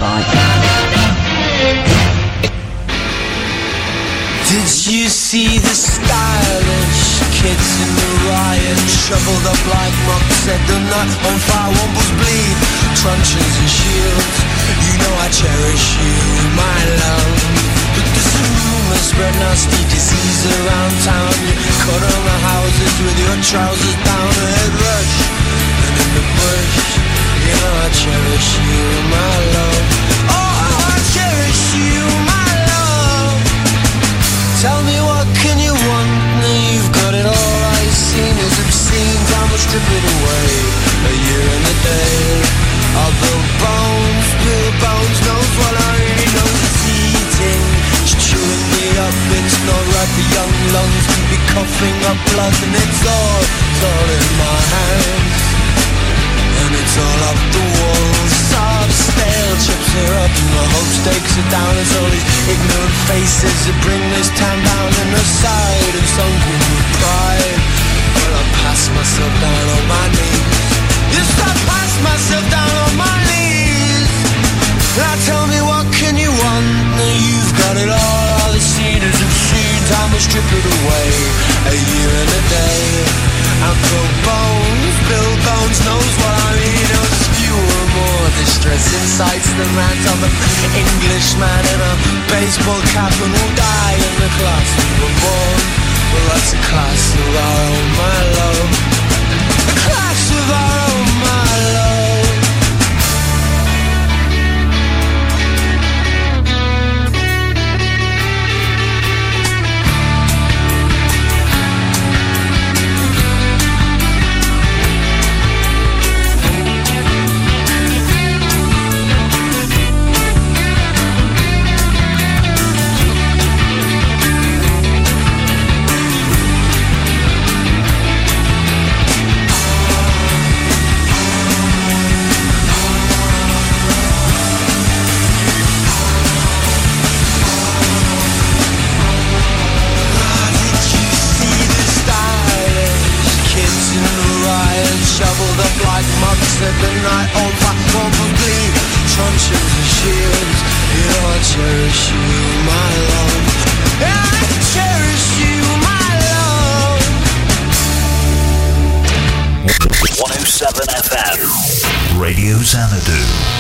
Bye. Did you see the stylish kids in the riot? Shoveled up like monks, set the night on fire, wombles bleed, truncheons and shields. You know I cherish you, my love. But there's a rumor spread nasty disease around town. You cut on the houses with your trousers down, a head rush, and in the bush. You know I cherish you, my love. Oh, I cherish you, my love. Tell me what can you want? Now you've got it all. All you've seen is obscene. Time will strip it away. A year and a day. I'll build bones, knows what I really know. It's eating, it's chewing me up. It's not right for young lungs to be coughing up blood. And it's all in my hands. And it's all up the walls. Soft, stale chips are up and the hope stakes are down. It's all these ignorant faces that bring this town down. And aside and sunken with pride. Well, I pass myself down on my knees. Yes, I pass myself down on my knees. Now tell me what can you want? Now you've got it all. All the cedars have seen. Time will strip it away. A year and a day. And Bill Bones knows what I mean. Knows fewer, more distressing sights than that of an Englishman in a baseball cap and will die in the class we were born. Well, that's a class of our own, my love. A class of our own, my love. Shoveled up like monks at the night on fire, wombles bleed, truncheons and shields. You know I cherish you, my love. I cherish you, my love. 107 FM Radio Xanadu.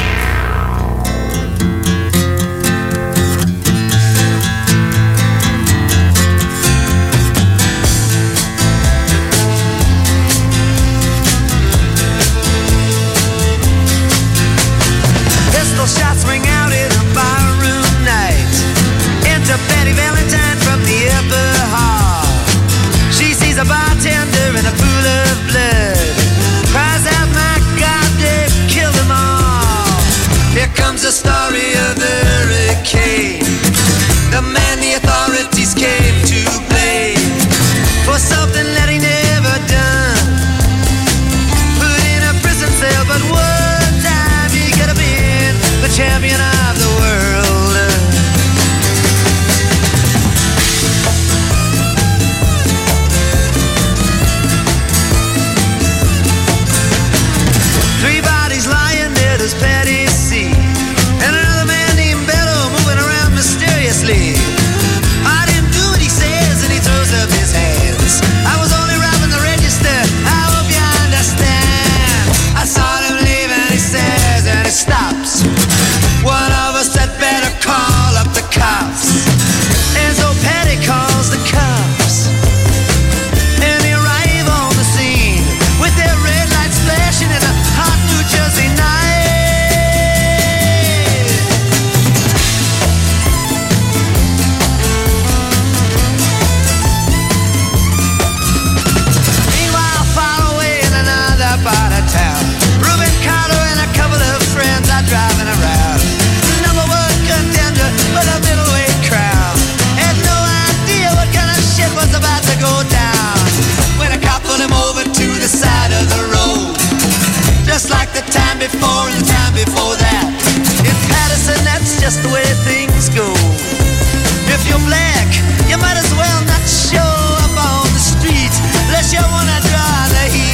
Shots ring out in a barroom night. Enter Betty Valentine from the upper hall. She sees a bartender in a pool of blood. Cries out, my God, they've killed them all. Here comes the story of the hurricane. The man the authorities came to blame for something that he never done. Put in a prison cell, but one time he could have been the champion of the world. Three bodies lying dead as Patty C. And another man named Bello moving around mysteriously. I didn't do what he says, and he throws up his hands. I was only robbing the register, I hope you understand. I saw him leave and he says, and he stops. One of us had better call up the cops. And so Patty calls the cops. And they arrive on the scene with their red lights flashing in a hot New Jersey night. Meanwhile, far away in another part of town, Reuben Carter and a couple of friends are driving around. Number one contender for the middleweight crown. Had no idea what kind of shit was about to go down when a cop pulled him over to the side of the road. Just like the time before and the time before that. In Patterson, that's just the way things go. If you're black, you might as well not show up on the street unless you wanna draw the heat.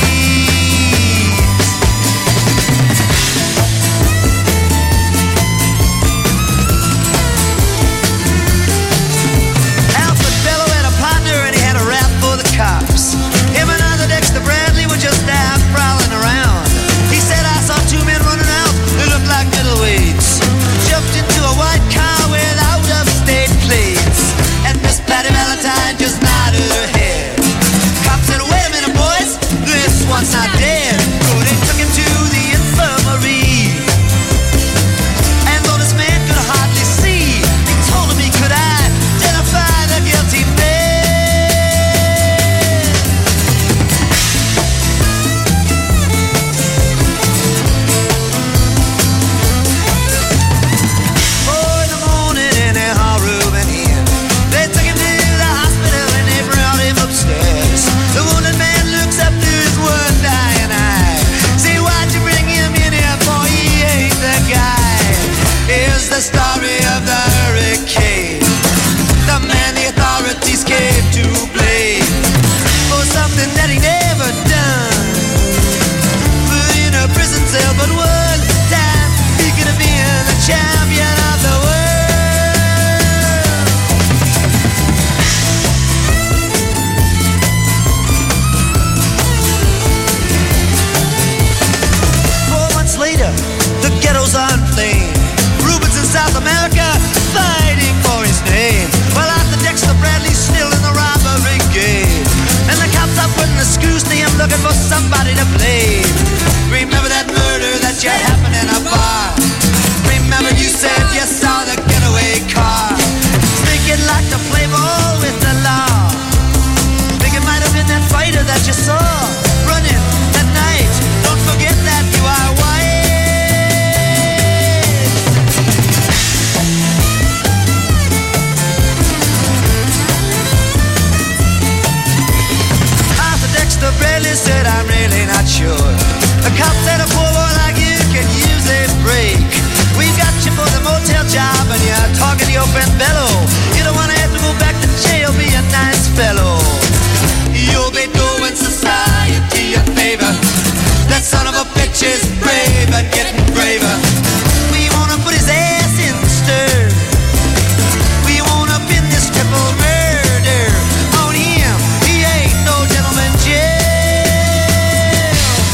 Cop said a poor boy like you can use a break. We got you for the motel job and you're talking to your friend Bello. You don't want to have to go back to jail, be a nice fellow. You'll be doing society a favor. That son of a bitch is brave and getting braver. We wanna put his ass in the stir. We wanna pin this triple murder on him. He ain't no gentleman jail.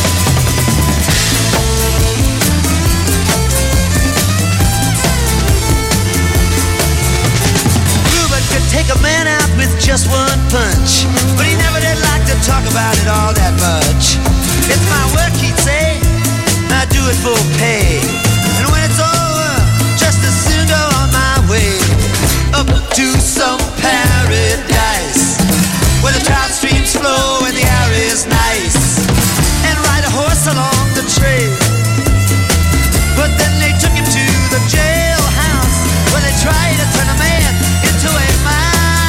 Reuben could take a man out with just one punch, but he never did like to talk about it all that much. It's my work, he'd say, I do it for pay. And when it's over, just as soon go on my way up to some paradise where the trout streams flow and the air is nice, and ride a horse along the trail. But then they took him to the jailhouse where they tried to turn a man into a mouse.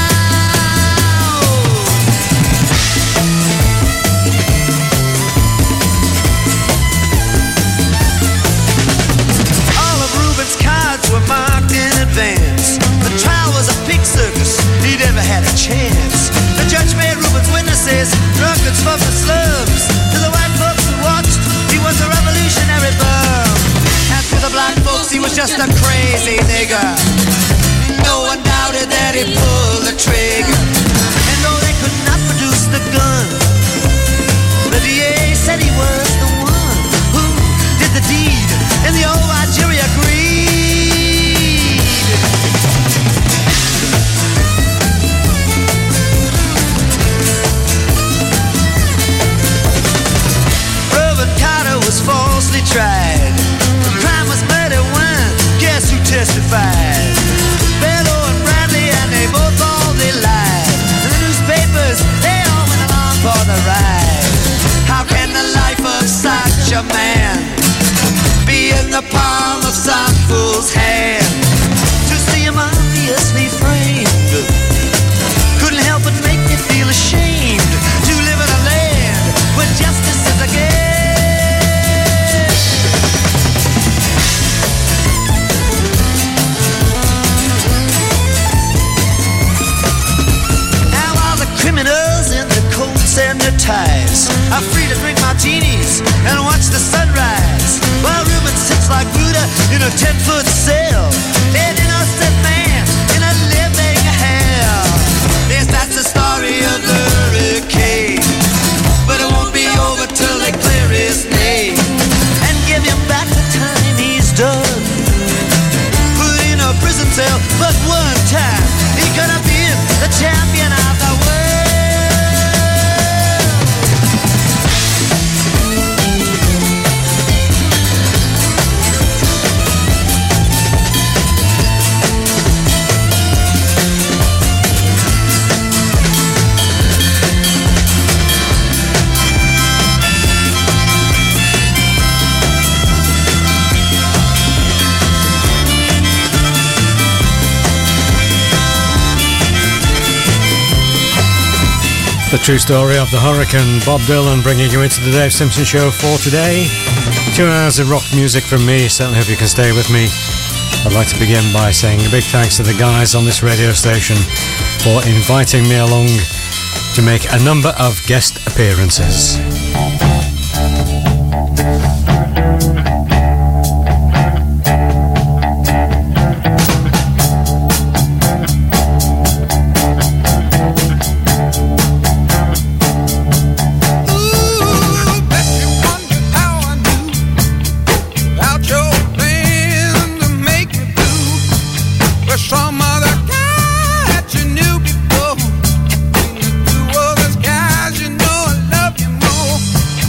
Were marked in advance. The trial was a pig circus, he never had a chance. The judge made Reuben's witnesses drunkards from the slums. To the white folks who watched, he was a revolutionary bum. And to the black folks, he was just a crazy nigger. No one doubted that he pulled the trigger. And though they could not produce the gun, the DA said he was the one who did the deed. And the old white jury agreed. Was falsely tried. The crime was murder when, guess who testified? Bello and Bradley, and they both all they lied. And the newspapers, they all went along for the ride. How can the life of such a man be in the palm of some fool's hand? To see him obviously framed couldn't help but make me feel ashamed to live in a land where justice is a game. Criminals in their coats and their ties are free to drink martinis and watch the sunrise, while Reuben sits like Buddha in a 10-foot cell. An innocent man in a living hell. Yes, that's the story of the hurricane, but it won't be over till they clear his name and give him back the time he's done. Put in a prison cell, but one time he could have been the champion of the world. The true story of the hurricane. Bob Dylan bringing you into the Dave Simpson Show for today. 2 hours of rock music from me. Certainly hope you can stay with me. I'd like to begin by saying a big thanks to the guys on this radio station for inviting me along to make a number of guest appearances. Guys, you know I love you more.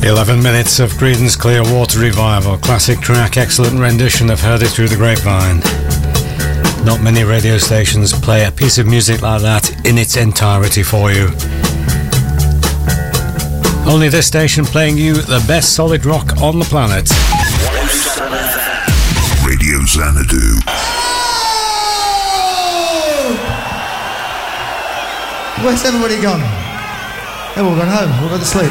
11 minutes of Creedence Clearwater Revival. Classic track, excellent rendition of Heard It Through the Grapevine. Not many radio stations play a piece of music like that in its entirety for you. Only this station playing you the best solid rock on the planet. Radio Xanadu. Where's everybody gone? They've all gone home, all gone to sleep.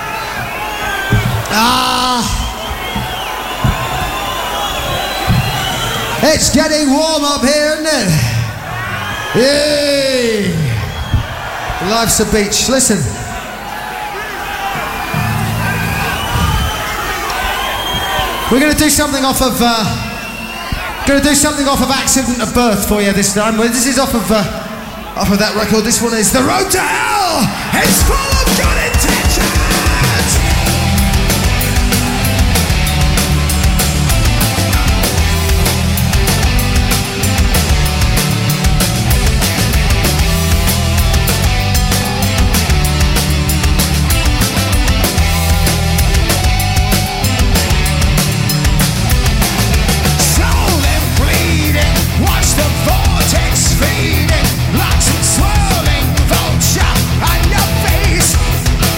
It's getting warm up here, isn't it? Yay! Life's a beach. Listen. We're going to do something off of Accident of Birth for you this time. This is off of that record. This one is The Road to Hell. It's full of good intentions. Fading, lots of swirling vulture on your face.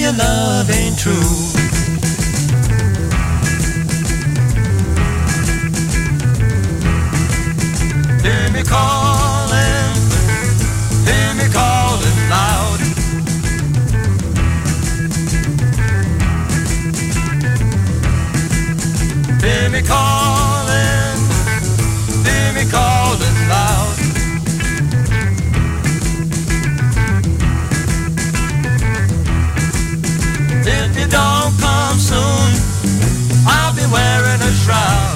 your love ain't true. Hear me calling loud. Hear me calling loud. If you don't come soon, I'll be wearing a shroud.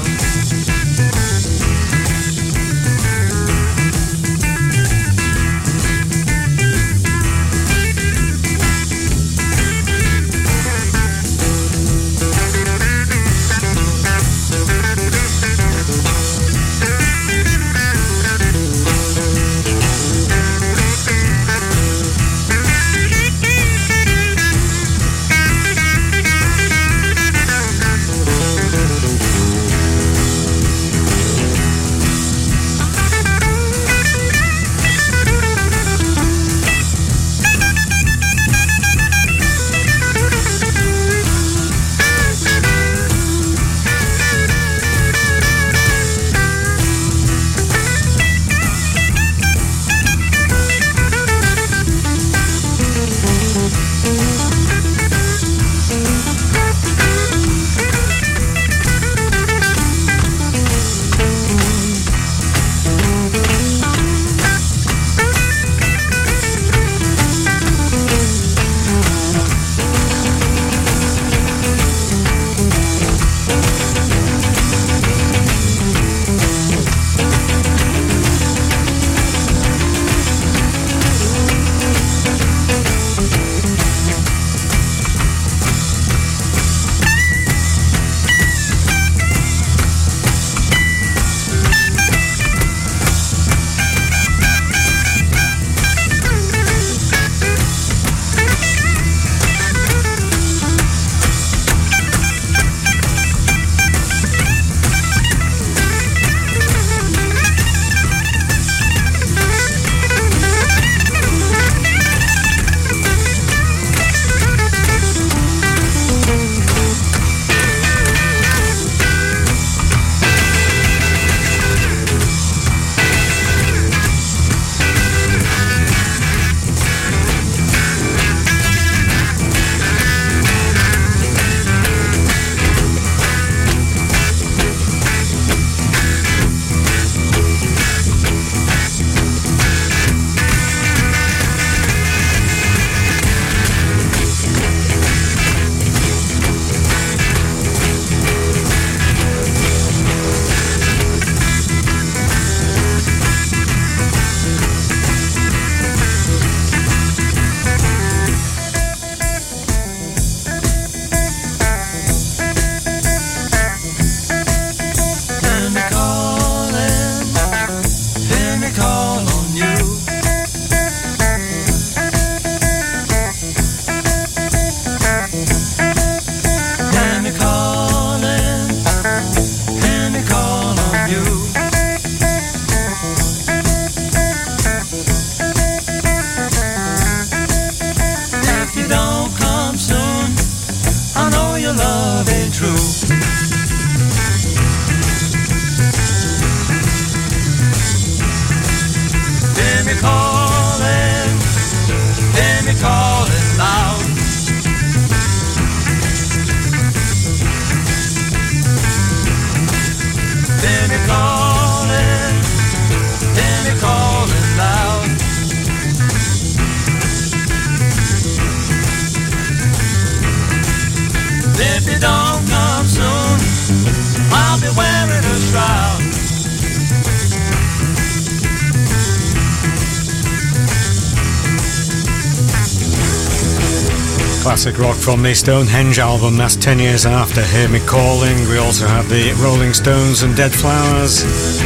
Classic rock from the Stonehenge album, that's 10 years after Hear Me Calling. We also had the Rolling Stones and Dead Flowers.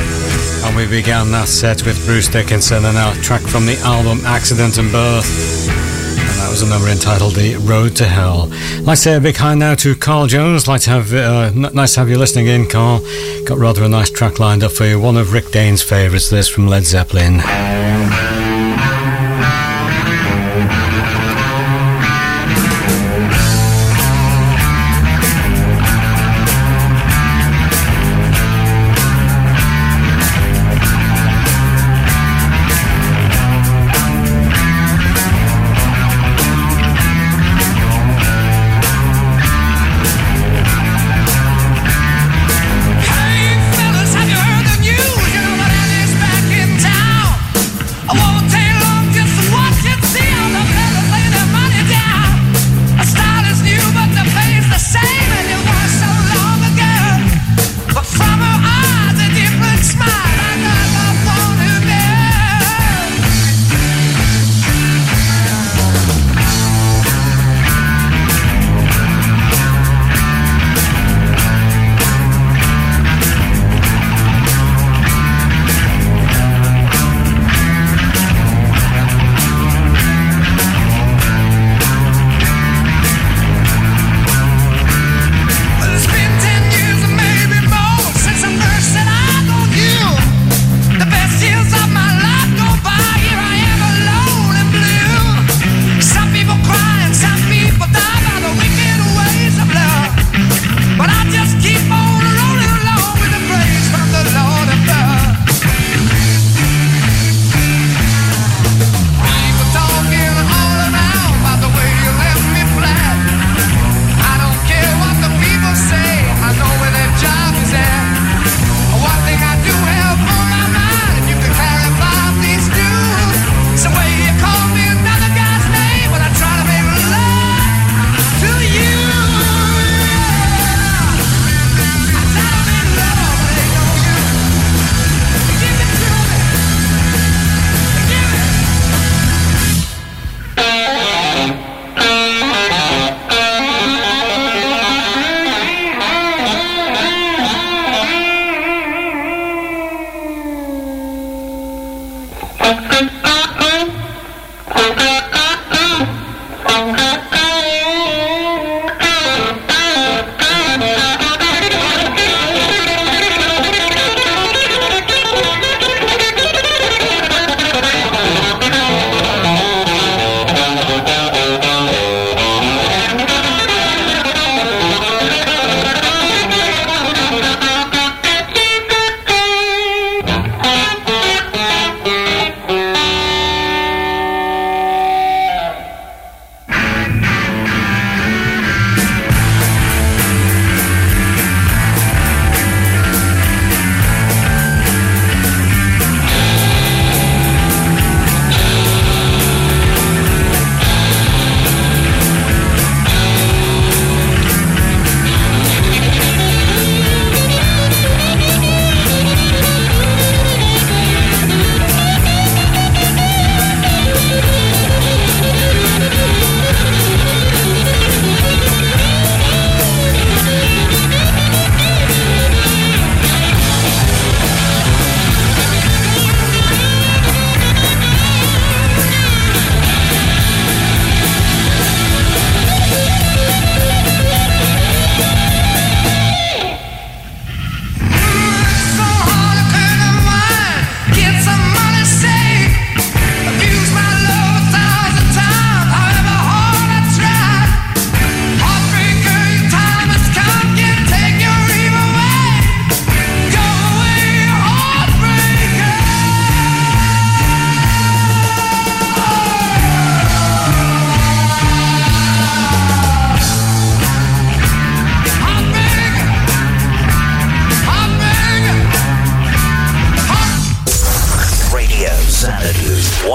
And we began that set with Bruce Dickinson and a track from the album Accident and Birth. And that was a number entitled The Road to Hell. I'd like to say a big hi now to Carl Jones. Like to have, nice to have you listening in, Carl. Got rather a nice track lined up for you. One of Rick Dane's favourites, this from Led Zeppelin.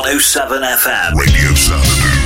107 FM. Radio Xanadu.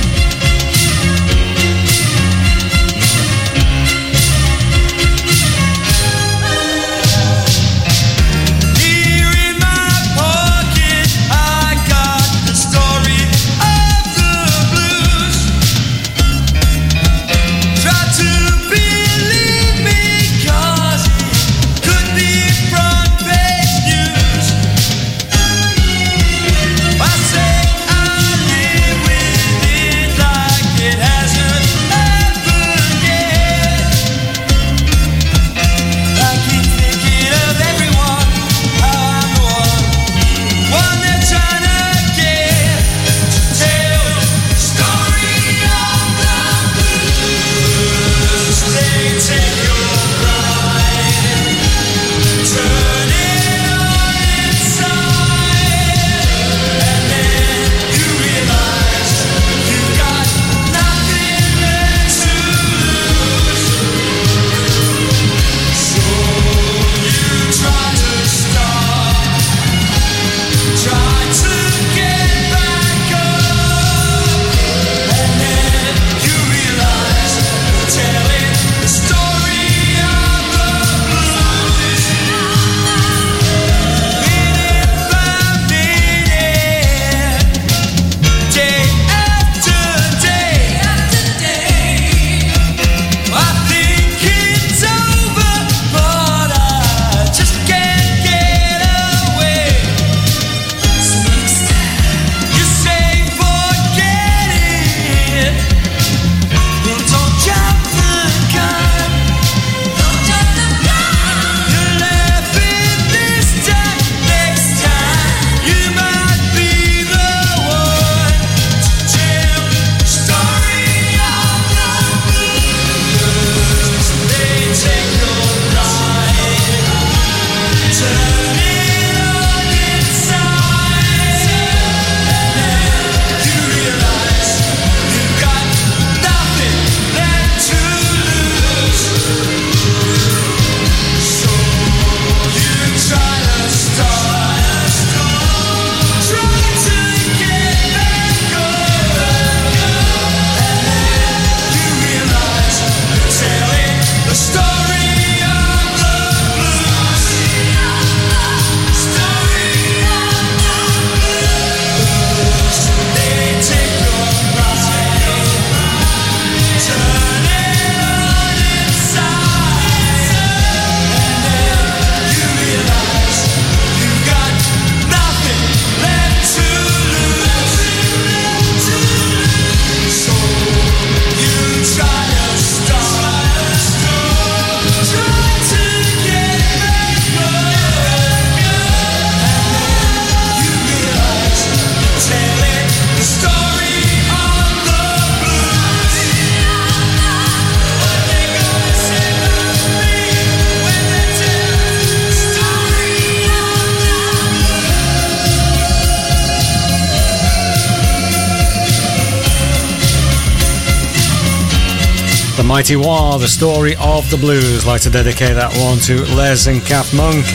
Mighty War, the story of the blues. I'd like to dedicate that one to Les and Kath Monk.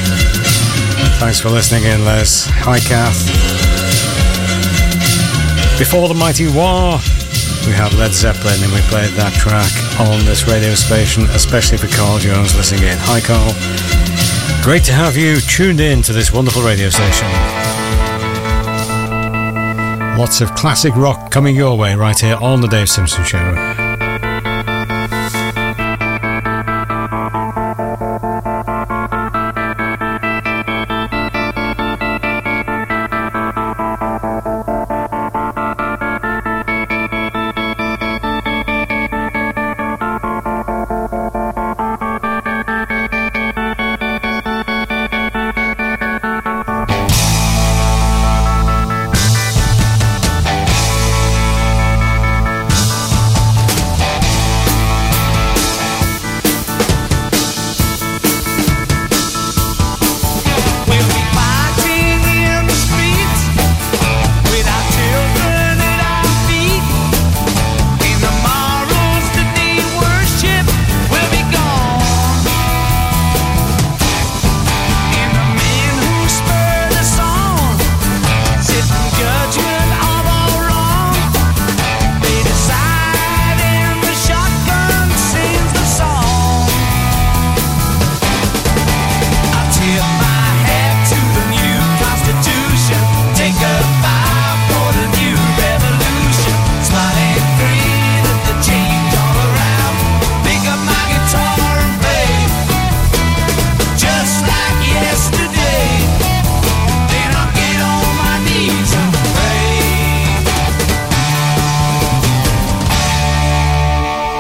Thanks for listening in, Les. Hi, Kath. Before the Mighty War, we had Led Zeppelin, and we played that track on this radio station, especially for Carl Jones listening in. Hi, Carl. Great to have you tuned in to this wonderful radio station. Lots of classic rock coming your way right here on The Dave Simpson Show.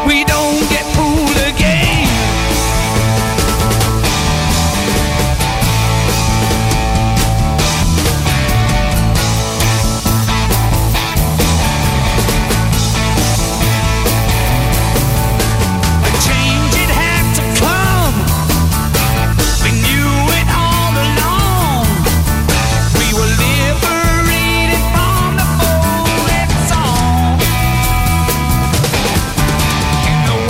we don't get fooled again. The change it had to come. We knew it all along. We were liberated from the bullet song. In the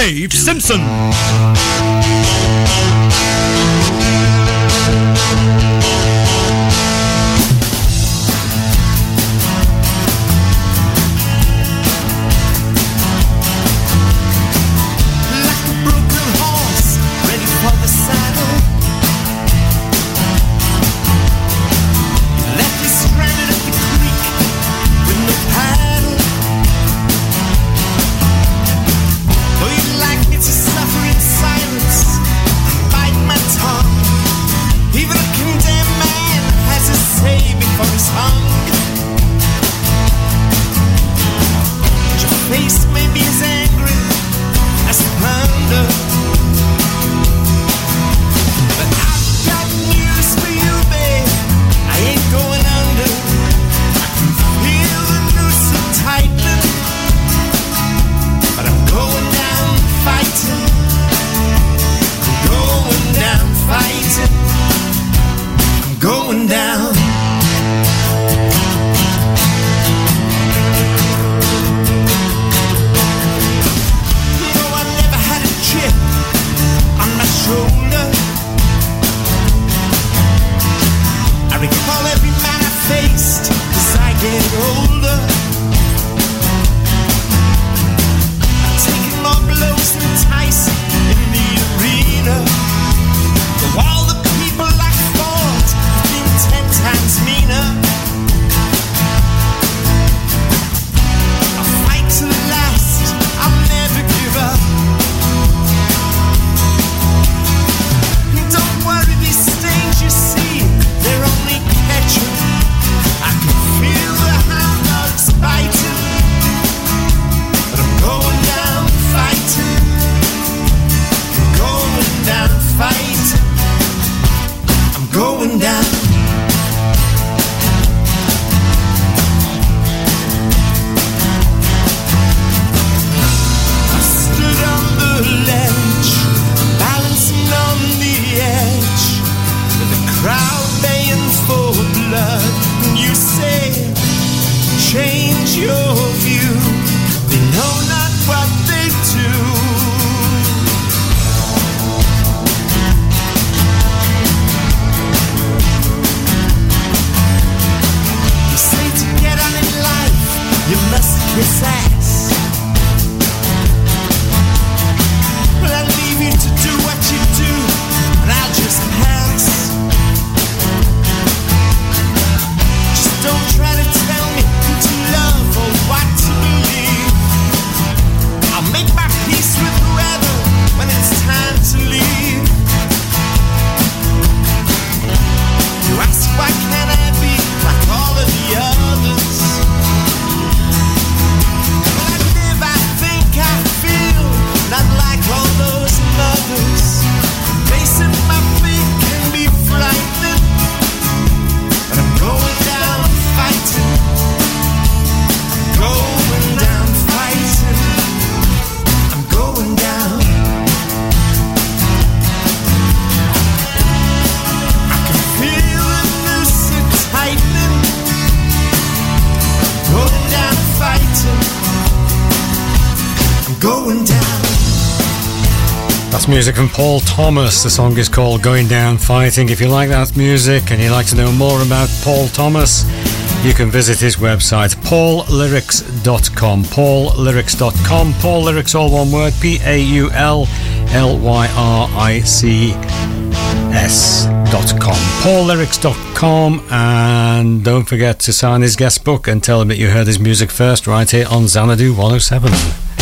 Dave Simpson. Music from Paul Thomas. The song is called Going Down Fighting. If you like that music and you'd like to know more about Paul Thomas, you can visit his website, paullyrics.com. paullyrics.com. Paul Lyrics, all one word, PaulLyrics.com. paullyrics.com. And don't forget to sign his guest book and tell him that you heard his music first right here on Xanadu 107.